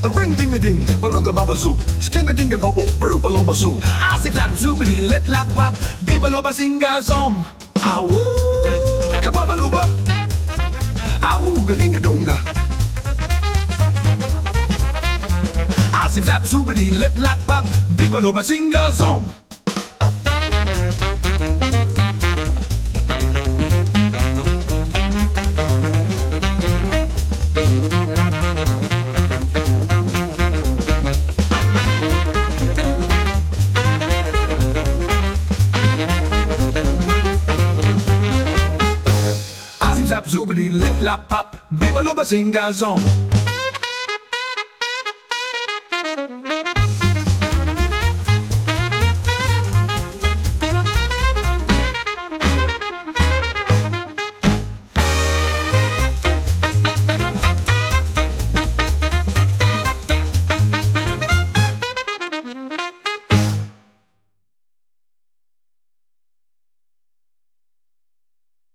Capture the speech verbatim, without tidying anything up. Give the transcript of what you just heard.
ring ding a ding, balunga baba zoo, skin a ding a bubble, brupa zoo. I say that zoobity lit lap wap, bibaloba singa zom. Awu, kababaluba, awu galinga dunga. I say that zoobity lit lap wap, bibaloba singa zom. Zap zoobity lit lap pop, bibaloba singa zom.